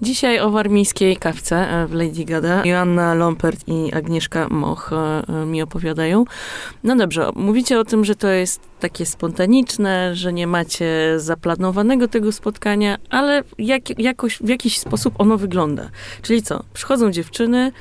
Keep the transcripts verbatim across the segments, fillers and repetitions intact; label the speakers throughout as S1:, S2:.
S1: Dzisiaj o warmińskiej kawce w Lady Gada. Joanna Lompert i Agnieszka Moch mi opowiadają. No dobrze, mówicie o tym, że to jest takie spontaniczne, że nie macie zaplanowanego tego spotkania, ale jak, jakoś, w jakiś sposób ono wygląda. Czyli co? Przychodzą dziewczyny,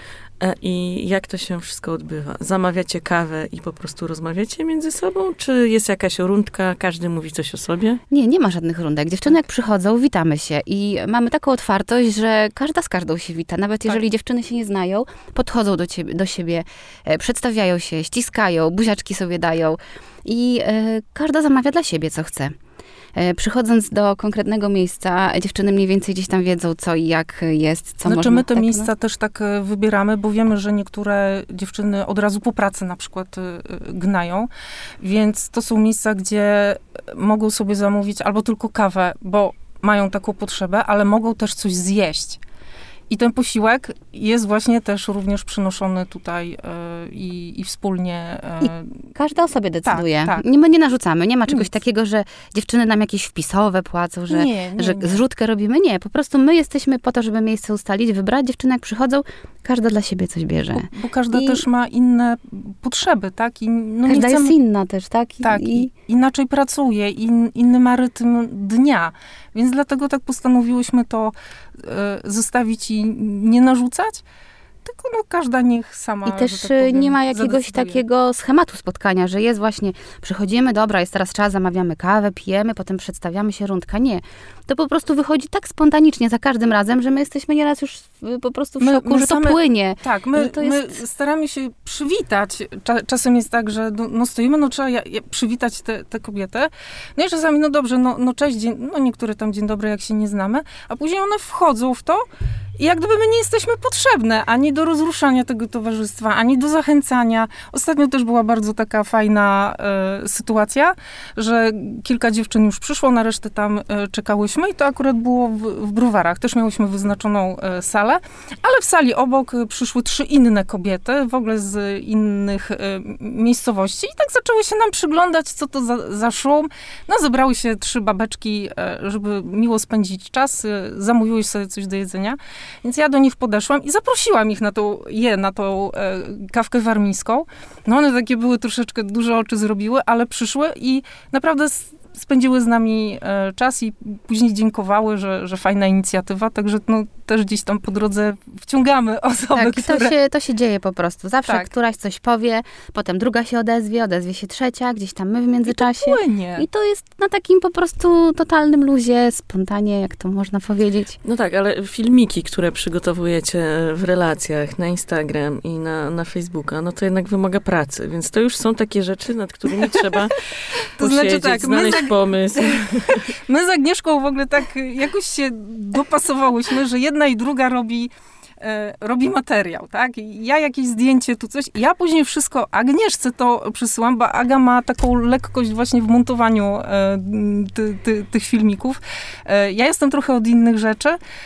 S1: i jak to się wszystko odbywa? Zamawiacie kawę i po prostu rozmawiacie między sobą? Czy jest jakaś rundka, każdy mówi coś o sobie?
S2: Nie, nie ma żadnych rundek. Dziewczyny jak przychodzą, witamy się i mamy taką otwartość, że każda z każdą się wita. Nawet jeżeli tak. dziewczyny się nie znają, podchodzą do, ciebie, do siebie, e, przedstawiają się, ściskają, buziaczki sobie dają i e, każda zamawia dla siebie, co chce. Przychodząc do konkretnego miejsca, dziewczyny mniej więcej gdzieś tam wiedzą, co i jak jest, co
S3: znaczy,
S2: można...
S3: my te
S2: tak,
S3: miejsca
S2: no?
S3: też tak wybieramy, bo wiemy, że niektóre dziewczyny od razu po pracy na przykład gnają, więc to są miejsca, gdzie mogą sobie zamówić albo tylko kawę, bo mają taką potrzebę, ale mogą też coś zjeść. I ten posiłek jest właśnie też również przynoszony tutaj y, i, i wspólnie. Y,
S2: I każda o sobie decyduje.
S3: Tak, tak.
S2: Nie, my nie narzucamy. Nie ma czegoś
S3: Nic.
S2: takiego, że dziewczyny nam jakieś wpisowe płacą, że,
S3: nie, nie,
S2: że
S3: nie.
S2: zrzutkę robimy. Nie, po prostu my jesteśmy po to, żeby miejsce ustalić, wybrać. Dziewczyny jak przychodzą, każda dla siebie coś bierze.
S3: Bo, bo każda
S2: I
S3: też ma inne potrzeby, tak? I, no
S2: każda
S3: nie chcemy,
S2: jest inna też, tak? I,
S3: tak,
S2: i...
S3: inaczej pracuje, in, inny ma rytm dnia. Więc dlatego tak postanowiłyśmy to y, zostawić i nie narzucać, tylko no każda niech sama,
S2: I też
S3: że tak powiem,
S2: nie ma jakiegoś
S3: zadecyduje.
S2: takiego schematu spotkania, że jest właśnie, przychodzimy, dobra, jest teraz czas, zamawiamy kawę, pijemy, potem przedstawiamy się, rundka. Nie. To po prostu wychodzi tak spontanicznie za każdym razem, że my jesteśmy nieraz już po prostu w
S3: My-
S2: szoku,
S3: my
S2: że to
S3: same-
S2: płynie.
S3: Tak, my,
S2: że to jest...
S3: my staramy się przywitać. Cza, czasem jest tak, że no, no stoimy, no trzeba ja, ja, przywitać tę te, kobietę. No i czasami, no dobrze, no, no cześć, dzień, no niektóre tam dzień dobry, jak się nie znamy, a później one wchodzą w to i jak gdyby my nie jesteśmy potrzebne ani do rozruszania tego towarzystwa, ani do zachęcania. Ostatnio też była bardzo taka fajna e, sytuacja, że kilka dziewczyn już przyszło, na resztę tam e, czekałyśmy i to akurat było w, w Browarach. Też miałyśmy wyznaczoną e, salę, ale w sali obok e, przyszły trzy inne kobiety, w ogóle z innych e, miejscowości i tak zaczęły się nam przyglądać, co to za, za szum. No zebrały się trzy babeczki, e, żeby miło spędzić czas, e, zamówiły sobie coś do jedzenia. Więc ja do nich podeszłam i zaprosiłam ich na tą, je na tą e, kawkę warmińską. No one takie były, troszeczkę duże oczy zrobiły, ale przyszły i naprawdę s- spędziły z nami e, czas i później dziękowały, że, że fajna inicjatywa, także no, też gdzieś tam po drodze wciągamy osoby,
S2: Tak, i
S3: które...
S2: to się, to się dzieje po prostu. Zawsze
S3: Tak.
S2: któraś coś powie, potem druga się odezwie, odezwie się trzecia, gdzieś tam my w międzyczasie.
S3: I to płynie.
S2: I to jest na takim po prostu totalnym luzie, spontanie, jak to można powiedzieć.
S1: No tak, ale filmiki, które przygotowujecie w relacjach na Instagram i na, na Facebooka, no to jednak wymaga pracy, więc to już są takie rzeczy, nad którymi trzeba
S3: To znaczy
S1: posiedzieć,
S3: tak, my
S1: znaleźć
S3: za-
S1: pomysł.
S3: My z Agnieszką w ogóle tak jakoś się dopasowałyśmy, że jedna i druga robi, e, robi materiał, tak? I ja jakieś zdjęcie, tu coś. Ja później wszystko Agnieszce to przysyłam, bo Aga ma taką lekkość właśnie w montowaniu e, ty, ty, tych filmików. E, ja jestem trochę od innych rzeczy.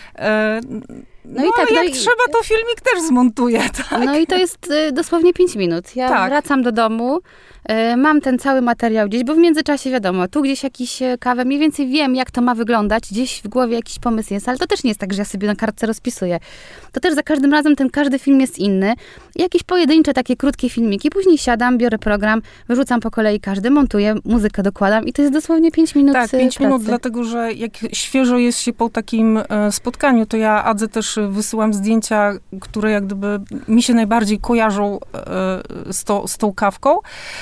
S3: E, no,
S2: No i tak,
S3: ale
S2: no
S3: jak
S2: i-
S3: trzeba, to filmik też zmontuję, tak?
S2: No i to jest y, dosłownie pięć minut. Ja
S3: Tak.
S2: wracam do domu, y, mam ten cały materiał gdzieś, bo w międzyczasie wiadomo, tu gdzieś jakiś y, kawę, mniej więcej wiem, jak to ma wyglądać, gdzieś w głowie jakiś pomysł jest, ale to też nie jest tak, że ja sobie na kartce rozpisuję. To też za każdym razem ten każdy film jest inny. Jakieś pojedyncze takie krótkie filmiki, później siadam, biorę program, wyrzucam po kolei każdy, montuję, muzykę dokładam i to jest dosłownie pięć minut
S3: Tak,
S2: y,
S3: pięć
S2: pracy.
S3: minut, dlatego że jak świeżo jest się po takim e, spotkaniu, to ja Adze też wysyłam zdjęcia, które jak gdyby mi się najbardziej kojarzą e, z, to, z tą kawką.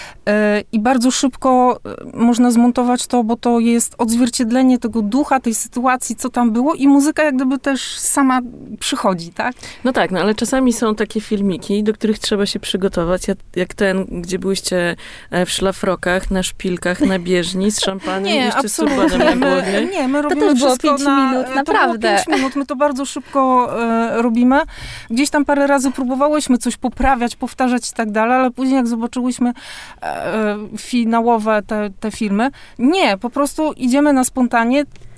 S3: E, I bardzo szybko e, można zmontować to, bo to jest odzwierciedlenie tego ducha, tej sytuacji, co tam było i muzyka jak gdyby też sama przychodzi, tak?
S1: No tak, no ale czasami są takie filmiki, do których trzeba się przygotować, jak- jak ten, gdzie byłyście e, w szlafrokach, na szpilkach, na bieżni, z szampanem,
S3: Nie,
S1: jeszcze z
S3: absolutnie.
S1: turbanem na
S3: My,
S1: głowie.
S3: nie, my robimy
S2: też było
S3: wszystko
S2: pięć
S3: na...
S2: minut,
S3: to
S2: naprawdę.
S3: było pięć minut, my to bardzo szybko e, robimy. Gdzieś tam parę razy próbowałyśmy coś poprawiać, powtarzać i tak dalej, ale później jak zobaczyłyśmy e, finałowe te, te filmy, nie, po prostu idziemy na spontanie,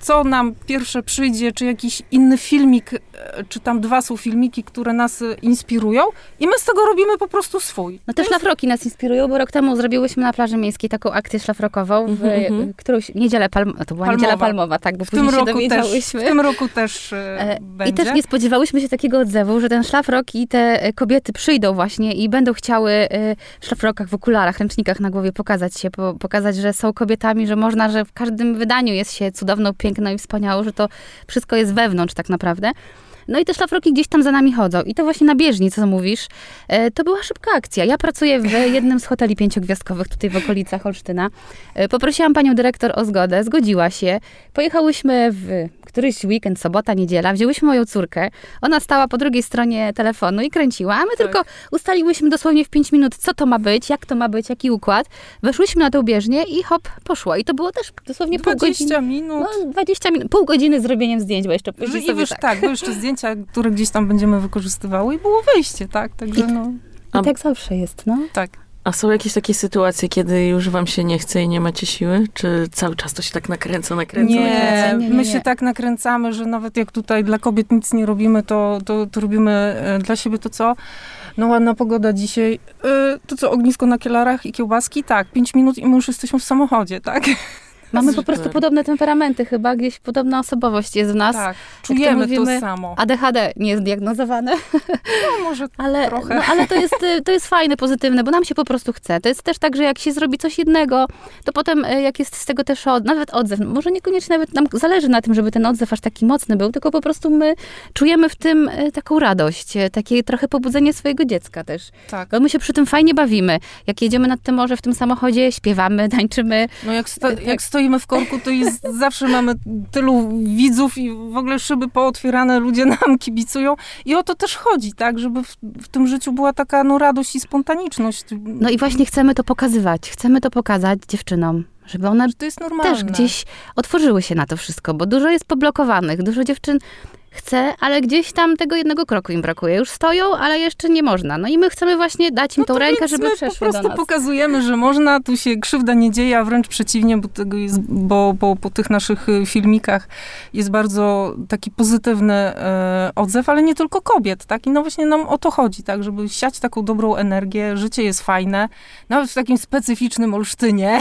S3: co nam pierwsze przyjdzie, czy jakiś inny filmik, czy tam dwa są filmiki, które nas inspirują i my z tego robimy po prostu swój.
S2: No te
S3: To
S2: szlafroki nas inspirują, bo rok temu zrobiłyśmy na plaży miejskiej taką akcję szlafrokową w
S1: Mhm.
S2: którąś niedzielę palmową, to była
S3: Palmowa.
S2: niedziela palmowa, tak, bo
S3: w tym
S2: później się
S3: roku też,
S2: dowiedziałyśmy.
S3: w tym roku też e,
S2: E,
S3: będzie.
S2: I też nie spodziewałyśmy się takiego odzewu, że ten szlafrok i te e, kobiety przyjdą właśnie i będą chciały e, w szlafrokach, w okularach, ręcznikach na głowie pokazać się, po, pokazać, że są kobietami, że można, że w każdym wydaniu jest się cudowną, piękną i wspaniałą, że to wszystko jest wewnątrz tak naprawdę. No i te szlafroki gdzieś tam za nami chodzą. I to właśnie na bieżni, co mówisz, e, to była szybka akcja. Ja pracuję w jednym z hoteli pięciogwiazdkowych tutaj w okolicach Olsztyna. E, poprosiłam panią dyrektor o zgodę, zgodziła się. Pojechałyśmy w któryś weekend, sobota, niedziela, wzięłyśmy moją córkę. Ona stała po drugiej stronie telefonu i kręciła, a my
S3: Tak.
S2: tylko ustaliłyśmy dosłownie w pięć minut, co to ma być, jak to ma być, jaki układ. Weszłyśmy na tę bieżnię i hop, poszło. I to było też dosłownie pół godziny.
S3: dwadzieścia minut.
S2: No, dwadzieścia minut, pół godziny zrobieniem zdjęć, bo jeszcze później
S3: I
S2: sobie
S3: wiesz,
S2: tak.
S3: tak, były jeszcze zdjęcia, które gdzieś tam będziemy wykorzystywały i było wyjście, tak? Także
S2: I-
S3: no,
S2: I tak zawsze jest, no.
S3: tak.
S1: A są jakieś takie sytuacje, kiedy już wam się nie chce i nie macie siły? Czy cały czas to się tak nakręca, nakręca,
S3: Nie,
S1: nakręca?
S2: nie, nie,
S3: my
S2: nie.
S3: się tak nakręcamy, że nawet jak tutaj dla kobiet nic nie robimy, to, to, to robimy e, dla siebie to co? No ładna pogoda dzisiaj. E, to co, ognisko na kielarach i kiełbaski? Tak, pięć minut i my już jesteśmy w samochodzie, tak?
S2: Mamy po
S1: Super.
S2: prostu podobne temperamenty chyba, gdzieś podobna osobowość jest w nas.
S3: Tak, czujemy
S2: mówimy,
S3: to samo.
S2: A D H D nie jest zdiagnozowane,
S3: No może
S2: ale,
S3: trochę.
S2: no, ale to, jest, y, to jest fajne, pozytywne, bo nam się po prostu chce. To jest też tak, że jak się zrobi coś jednego, to potem y, jak jest z tego też od, nawet odzew, może niekoniecznie nawet nam zależy na tym, żeby ten odzew aż taki mocny był, tylko po prostu my czujemy w tym y, taką radość, y, takie trochę pobudzenie swojego dziecka też.
S3: tak.
S2: Bo my się przy tym fajnie bawimy. Jak jedziemy nad tym morze w tym samochodzie, śpiewamy, tańczymy.
S3: No jak, sto,
S2: Tak.
S3: jak stoimy w korku, to jest, zawsze mamy tylu widzów i w ogóle szyby pootwierane, ludzie nam kibicują. I o to też chodzi, tak? Żeby w, w tym życiu była taka no, radość i spontaniczność.
S2: No i właśnie chcemy to pokazywać. Chcemy to pokazać dziewczynom, żeby one
S3: To jest normalne.
S2: też gdzieś otworzyły się na to wszystko, bo dużo jest poblokowanych, dużo dziewczyn chce, ale gdzieś tam tego jednego kroku im brakuje. Już stoją, ale jeszcze nie można. No i my chcemy właśnie dać im
S3: No
S2: tą
S3: to
S2: rękę,
S3: więc
S2: żeby
S3: my
S2: przeszły
S3: po prostu
S2: do nas.
S3: pokazujemy, że można, tu się krzywda nie dzieje, a wręcz przeciwnie, bo, tego jest, bo, bo po tych naszych y, filmikach jest bardzo taki pozytywny e, odzew, ale nie tylko kobiet, tak? I no właśnie nam o to chodzi, tak? Żeby siać taką dobrą energię, życie jest fajne, nawet w takim specyficznym Olsztynie.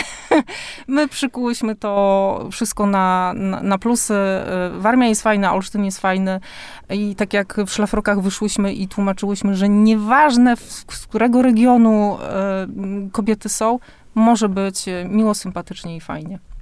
S3: My przykułyśmy to wszystko na, na, na plusy. E, Warmia jest fajna, Olsztyn jest fajny i tak jak w szlafrokach wyszłyśmy i tłumaczyłyśmy, że nieważne w, z którego regionu e, kobiety są, może być miło, sympatycznie i fajnie.